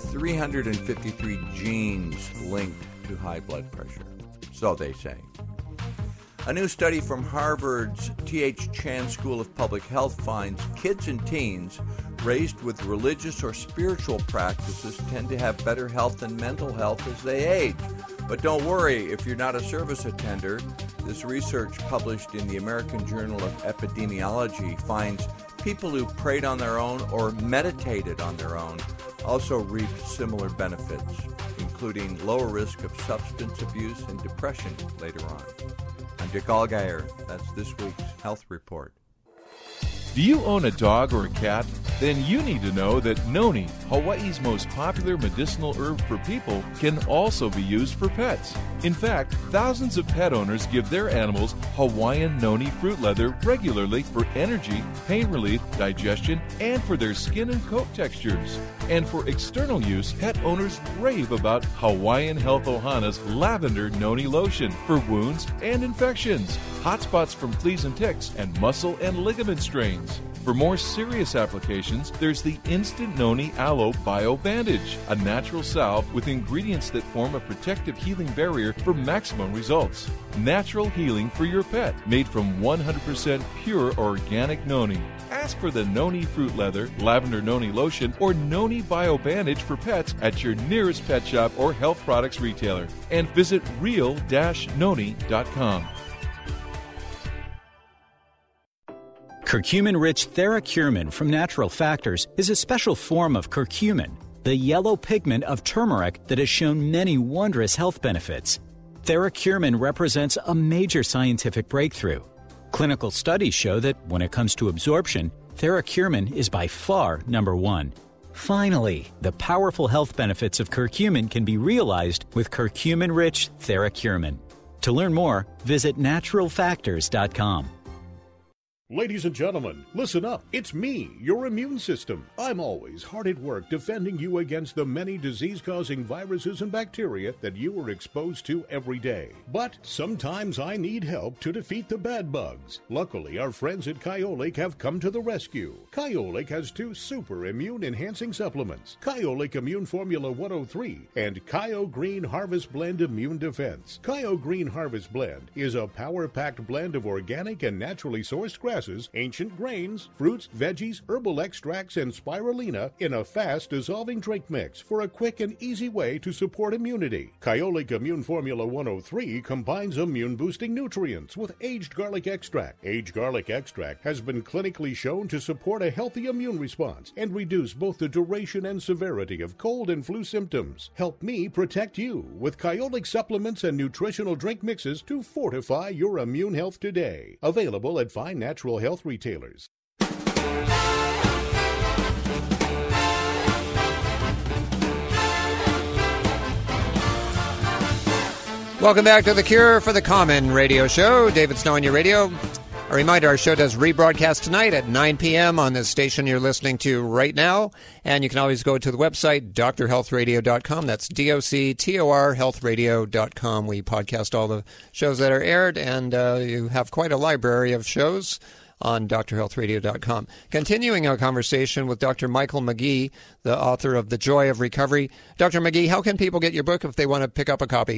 353 genes linked to high blood pressure. So they say. A new study from Harvard's T.H. Chan School of Public Health finds kids and teens raised with religious or spiritual practices tend to have better health and mental health as they age. But don't worry if you're not a service attender. This research, published in the American Journal of Epidemiology, finds people who prayed on their own or meditated on their own also reaped similar benefits, including lower risk of substance abuse and depression later on. I'm Dick Allgaier. That's this week's Health Report. Do you own a dog or a cat? Then you need to know that noni, Hawaii's most popular medicinal herb for people, can also be used for pets. In fact, thousands of pet owners give their animals Hawaiian noni fruit leather regularly for energy, pain relief, digestion, and for their skin and coat textures. And for external use, pet owners rave about Hawaiian Health Ohana's lavender noni lotion for wounds and infections, hot spots from fleas and ticks, and muscle and ligament strains. For more serious applications, there's the Instant Noni Aloe Bio Bandage, a natural salve with ingredients that form a protective healing barrier for maximum results. Natural healing for your pet, made from 100% pure organic noni. Ask for the Noni Fruit Leather, Lavender Noni Lotion, or Noni Bio Bandage for pets at your nearest pet shop or health products retailer. And visit real-noni.com. Curcumin-rich TheraCurmin from Natural Factors is a special form of curcumin, the yellow pigment of turmeric that has shown many wondrous health benefits. TheraCurmin represents a major scientific breakthrough. Clinical studies show that when it comes to absorption, TheraCurmin is by far number one. Finally, the powerful health benefits of curcumin can be realized with curcumin-rich TheraCurmin. To learn more, visit naturalfactors.com. Ladies and gentlemen, listen up. It's me, your immune system. I'm always hard at work defending you against the many disease-causing viruses and bacteria that you are exposed to every day. But sometimes I need help to defeat the bad bugs. Luckily, our friends at Kyolic have come to the rescue. Kyolic has 2 super immune-enhancing supplements, Kyolic Immune Formula 103 and Kyo Green Harvest Blend Immune Defense. Kyo Green Harvest Blend is a power-packed blend of organic and naturally sourced grass grasses, ancient grains, fruits, veggies, herbal extracts, and spirulina in a fast-dissolving drink mix for a quick and easy way to support immunity. Kyolic Immune Formula 103 combines immune-boosting nutrients with aged garlic extract. Aged garlic extract has been clinically shown to support a healthy immune response and reduce both the duration and severity of cold and flu symptoms. Help me protect you with Kyolic supplements and nutritional drink mixes to fortify your immune health today. Available at fine natural health retailers. Welcome back to The Cure for the Common radio show. David Snow on your radio. A reminder, our show does rebroadcast tonight at 9 p.m. on the station you're listening to right now. And you can always go to the website, drhealthradio.com. That's DOCTOR healthradio.com. We podcast all the shows that are aired, and you have quite a library of shows on drhealthradio.com. Continuing our conversation with Dr. Michael McGee, the author of The Joy of Recovery. Dr. McGee, how can people get your book if they want to pick up a copy?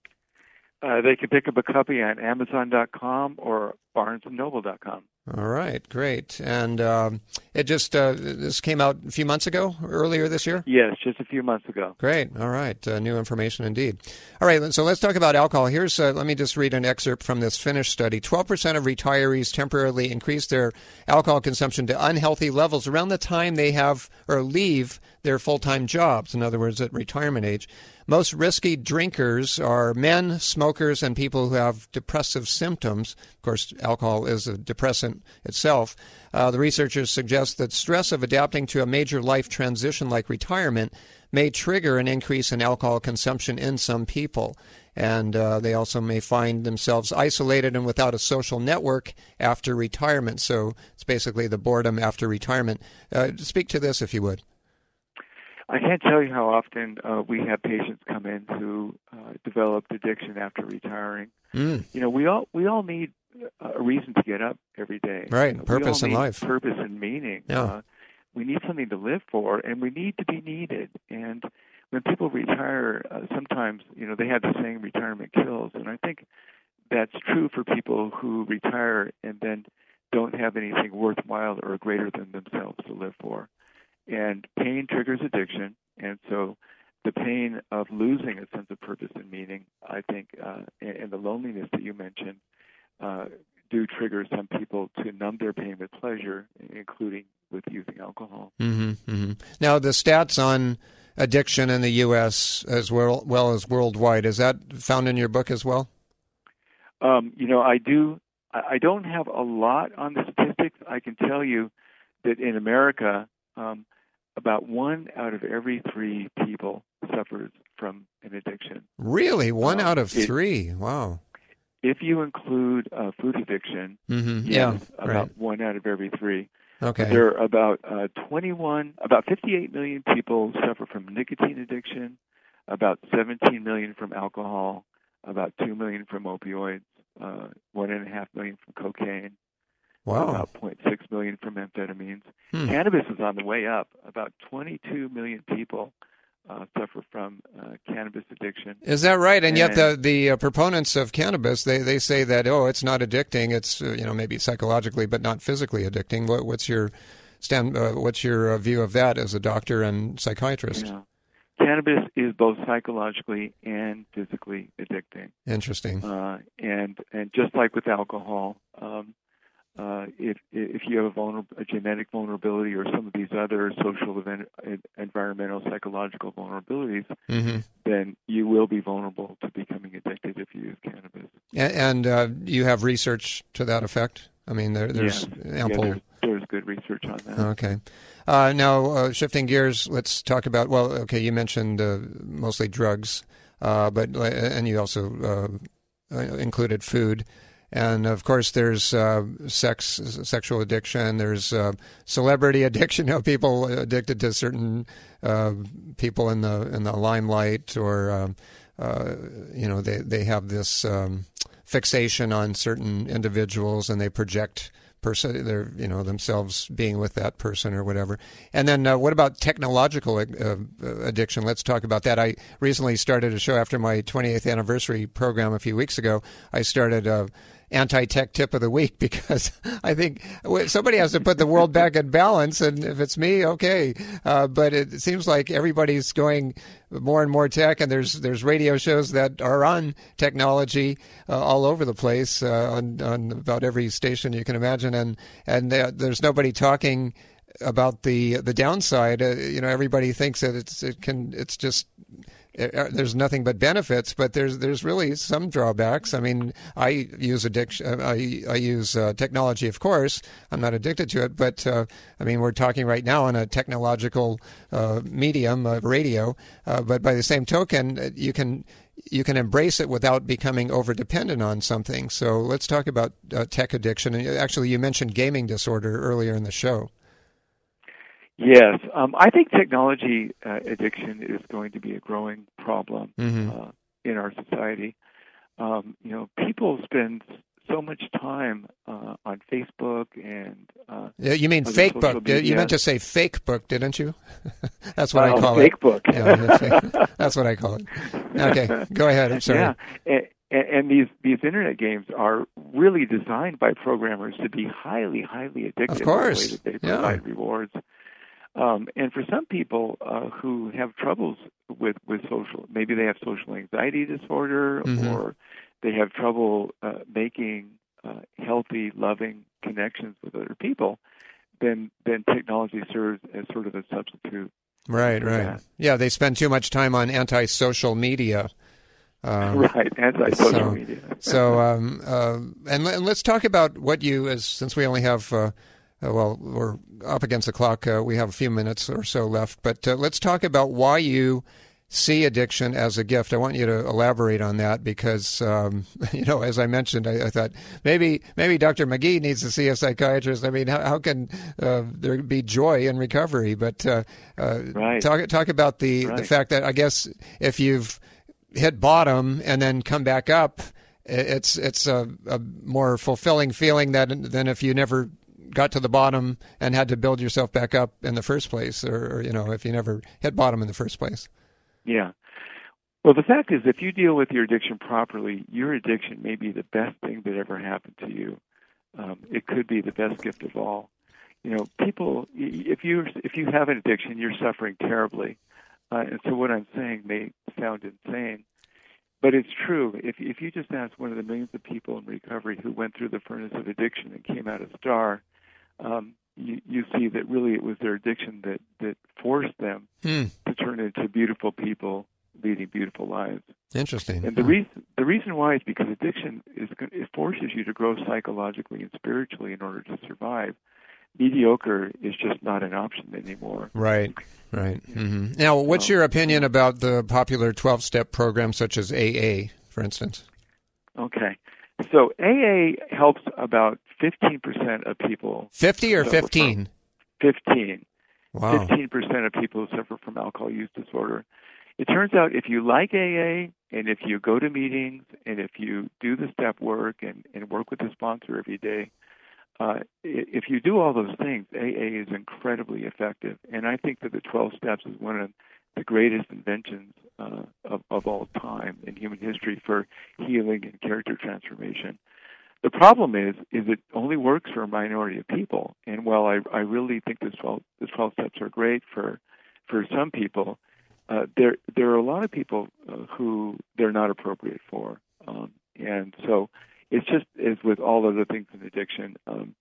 They can pick up a copy on Amazon.com or BarnesandNoble.com. All right, great. And it just, this came out a few months ago, earlier this year? Yes, just a few months ago. Great. All right. New information indeed. All right, so let's talk about alcohol. Here's, let me just read an excerpt from this Finnish study. 12% of retirees temporarily increase their alcohol consumption to unhealthy levels around the time they have or leave their full-time jobs, in other words, at retirement age. Most risky drinkers are men, smokers, and people who have depressive symptoms. Of course, alcohol is a depressant itself. The researchers suggest that stress of adapting to a major life transition like retirement may trigger an increase in alcohol consumption in some people. And they also may find themselves isolated and without a social network after retirement. So it's basically the boredom after retirement. Speak to this, if you would. I can't tell you how often we have patients come in who developed addiction after retiring. You know, we all need a reason to get up every day. Right, purpose in life. Purpose and meaning. Yeah. We need something to live for, and we need to be needed. And when people retire, sometimes, you know, they have the saying, retirement kills. And I think that's true for people who retire and then don't have anything worthwhile or greater than themselves to live for. And pain triggers addiction, and so the pain of losing a sense of purpose and meaning, I think, and the loneliness that you mentioned, do trigger some people to numb their pain with pleasure, including with using alcohol. Mm-hmm, mm-hmm. Now, the stats on addiction in the U.S. as well as worldwide, is that found in your book as well? You know, I do. I don't have a lot on the statistics. I can tell you that in America, about 1 out of every 3 people suffers from an addiction. Really? 1 out of 3? Wow. If you include food addiction, about 1 out of every 3. Okay. There are about 58 million people suffer from nicotine addiction, about 17 million from alcohol, about 2 million from opioids, 1.5 million from cocaine. Wow. About 0.6 million from amphetamines. Cannabis is on the way up. About 22 million people suffer from cannabis addiction. Is that right? And yet the proponents of cannabis, they say that, it's not addicting. It's, maybe psychologically, but not physically addicting. What's your view of that as a doctor and psychiatrist? Yeah. Cannabis is both psychologically and physically addicting. Interesting. And just like with alcohol, if you have a genetic vulnerability or some of these other social, environmental, psychological vulnerabilities, then you will be vulnerable to becoming addicted if you use cannabis. And you have research to that effect? I mean, there's ample... Yeah, there's good research on that. Okay. Now, shifting gears, let's talk about, you mentioned mostly drugs, and you also included food. And, of course, there's sexual addiction. There's celebrity addiction. People addicted to certain people in the limelight, or they have this fixation on certain individuals, and they project themselves being with that person or whatever. And then what about technological addiction? Let's talk about that. I recently started a show after my 28th anniversary program a few weeks ago. I started anti-tech tip of the week, because I think somebody has to put the world back in balance, and if it's me, okay. But it seems like everybody's going more and more tech, and there's radio shows that are on technology all over the place on about every station you can imagine, and there's nobody talking about the downside. Everybody thinks that it's just there's nothing but benefits, but there's really some drawbacks. I mean, I use technology, of course. I'm not addicted to it, but I mean, we're talking right now on a technological medium, radio. But by the same token, you can embrace it without becoming over-dependent on something. So let's talk about tech addiction. And actually, you mentioned gaming disorder earlier in the show. Yes, I think technology addiction is going to be a growing problem in our society. People spend so much time on Facebook and you mean fake book? You meant to say fake book, didn't you? That's what I call it. Fake book. Yeah, that's what I call it. Okay, go ahead. I'm sorry. Yeah, and these internet games are really designed by programmers to be highly, highly addictive. Of course, in the way that they provide rewards. And for some people who have troubles with social, maybe they have social anxiety disorder, or they have trouble making healthy, loving connections with other people, then technology serves as sort of a substitute. Right. Yeah, they spend too much time on anti-social media. Right, anti-social media. So, and let's talk about what since we only have. We're up against the clock. We have a few minutes or so left, but let's talk about why you see addiction as a gift. I want you to elaborate on that because, as I mentioned, I thought maybe Dr. McGee needs to see a psychiatrist. I mean, how can there be joy in recovery? But talk about the fact that I guess if you've hit bottom and then come back up, it's a more fulfilling feeling than if you never got to the bottom and had to build yourself back up in the first place, or if you never hit bottom in the first place. Yeah. Well, the fact is, if you deal with your addiction properly, your addiction may be the best thing that ever happened to you. It could be the best gift of all. People, if you have an addiction, you're suffering terribly. And so what I'm saying may sound insane, but it's true. If you just ask one of the millions of people in recovery who went through the furnace of addiction and came out a star, you see that really it was their addiction that forced them to turn into beautiful people leading beautiful lives. Interesting. And the reason why is because addiction it forces you to grow psychologically and spiritually in order to survive. Mediocre is just not an option anymore. Right. Mm-hmm. Now, what's your opinion about the popular 12-step programs such as AA, for instance? Okay. So AA helps about 15% of people. 50 or 15? 15. Wow. 15% of people who suffer from alcohol use disorder. It turns out if you like AA and if you go to meetings and if you do the step work and work with the sponsor every day, if you do all those things, AA is incredibly effective. And I think that the 12 steps is one of the greatest inventions of all time in human history for healing and character transformation. The problem is it only works for a minority of people. And while I really think the 12 steps are great for some people, there are a lot of people who they're not appropriate for. And so it's just as with all other things in addiction,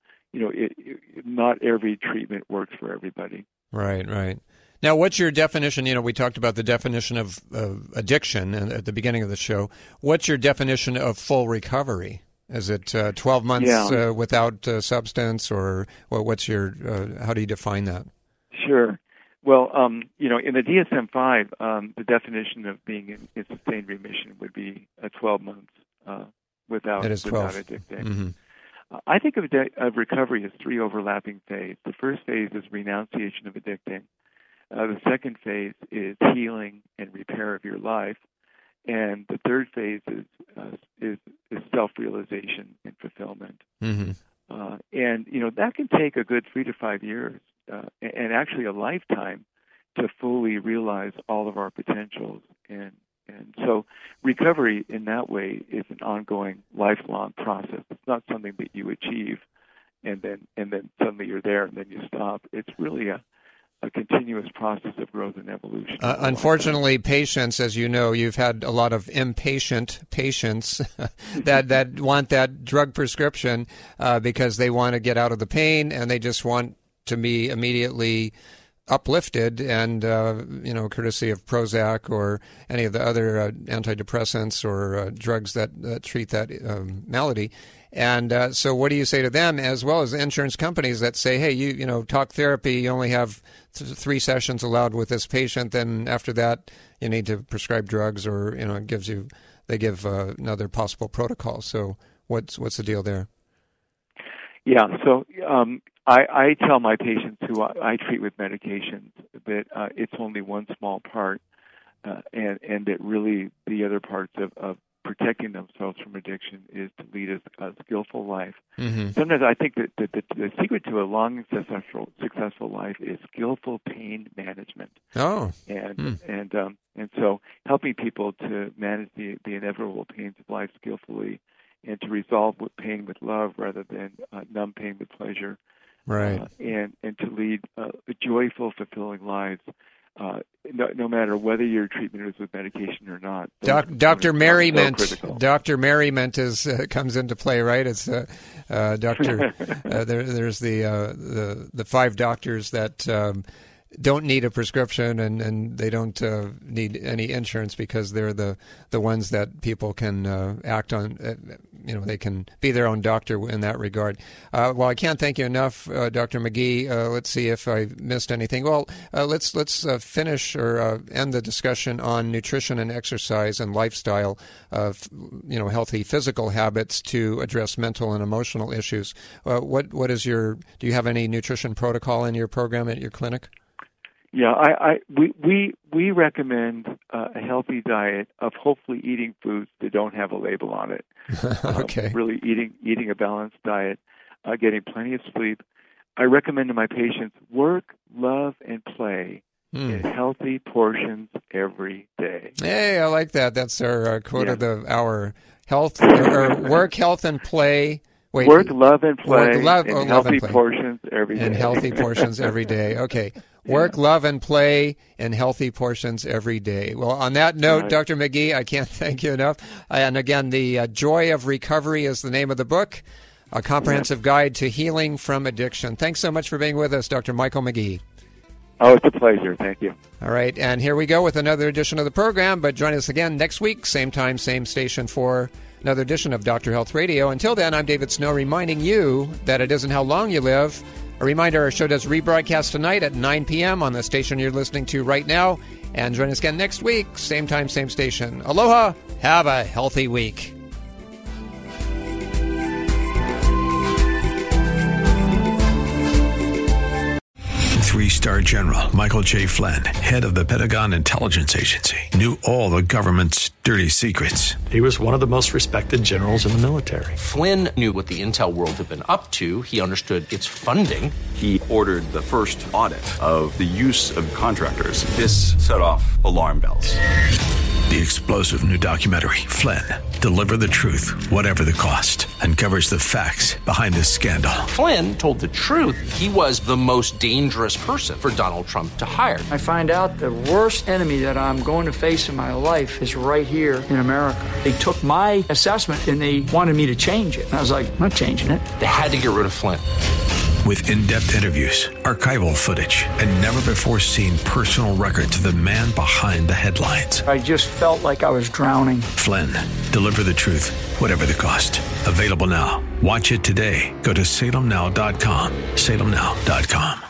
not every treatment works for everybody. Right. Now, what's your definition? We talked about the definition of addiction at the beginning of the show. What's your definition of full recovery? Is it 12 months without substance, or what's your? How do you define that? Sure. Well, in the DSM-5, the definition of being in sustained remission would be 12 months without addicting. Mm-hmm. I think of recovery as three overlapping phases. The first phase is renunciation of addicting. The second phase is healing and repair of your life, and the third phase is self-realization and fulfillment. Mm-hmm. And that can take a good 3 to 5 years, and actually a lifetime, to fully realize all of our potentials and And so recovery in that way is an ongoing, lifelong process. It's not something that you achieve and then suddenly you're there and then you stop. It's really a continuous process of growth and evolution. Unfortunately, patients, as you know, you've had a lot of impatient patients that want that drug prescription because they want to get out of the pain and they just want to be immediately uplifted, and courtesy of Prozac or any of the other antidepressants or drugs that treat that malady. And so what do you say to them, as well as the insurance companies that say, hey, you talk therapy, you only have 3 sessions allowed with this patient, then after that you need to prescribe drugs, or they give another possible protocol. So what's the deal there? Yeah, so I tell my patients who I treat with medications that it's only one small part, and that really the other parts of protecting themselves from addiction is to lead a skillful life. Mm-hmm. Sometimes I think that the secret to a long and successful life is skillful pain management. Oh, and so helping people to manage the inevitable pains of life skillfully, and to resolve pain with love rather than numb pain with pleasure. Right. And to lead joyful, fulfilling lives, no matter whether your treatment is with medication or not. Dr. Merriment. Dr. Merriment comes into play, right? It's Doctor. There's the 5 doctors that don't need a prescription and they don't need any insurance because they're the ones that people can act on. They can be their own doctor in that regard. Well, I can't thank you enough, Dr. McGee. Let's see if I missed anything. Well, let's finish or end the discussion on nutrition and exercise and lifestyle of healthy physical habits to address mental and emotional issues. What is do you have any nutrition protocol in your program at your clinic? Yeah, we recommend a healthy diet of hopefully eating foods that don't have a label on it. Okay. Really eating a balanced diet, getting plenty of sleep. I recommend to my patients work, love, and play in healthy portions every day. Hey, I like that. That's our quote of the hour. Health or work, health, and play. Wait, work, love, and play in healthy play. Portions every day. In healthy portions every day. Okay. Work, love, and play in healthy portions every day. Well, on that note, right. Dr. McGee, I can't thank you enough. And again, The Joy of Recovery is the name of the book, A Comprehensive Guide to Healing from Addiction. Thanks so much for being with us, Dr. Michael McGee. Oh, it's a pleasure. Thank you. All right, and here we go with another edition of the program, but join us again next week, same time, same station for another edition of Dr. Health Radio. Until then, I'm David Snow reminding you that it isn't how long you live. A reminder, our show does rebroadcast tonight at 9 p.m. on the station you're listening to right now. And join us again next week, same time, same station. Aloha. Have a healthy week. Three-star General Michael J. Flynn, head of the Pentagon Intelligence Agency, knew all the government's dirty secrets. He was one of the most respected generals in the military. Flynn knew what the intel world had been up to. He understood its funding. He ordered the first audit of the use of contractors. This set off alarm bells. The explosive new documentary, Flynn, Deliver the Truth, Whatever the Cost, uncovers the facts behind this scandal. Flynn told the truth. He was the most dangerous person for Donald Trump to hire. I find out the worst enemy that I'm going to face in my life is right here in America. They took my assessment and they wanted me to change it. And I was like, I'm not changing it. They had to get rid of Flynn. With in-depth interviews, archival footage, and never-before-seen personal records of the man behind the headlines. I just felt like I was drowning. Flynn, Deliver the Truth, Whatever the Cost. Available now. Watch it today. Go to salemnow.com. salemnow.com.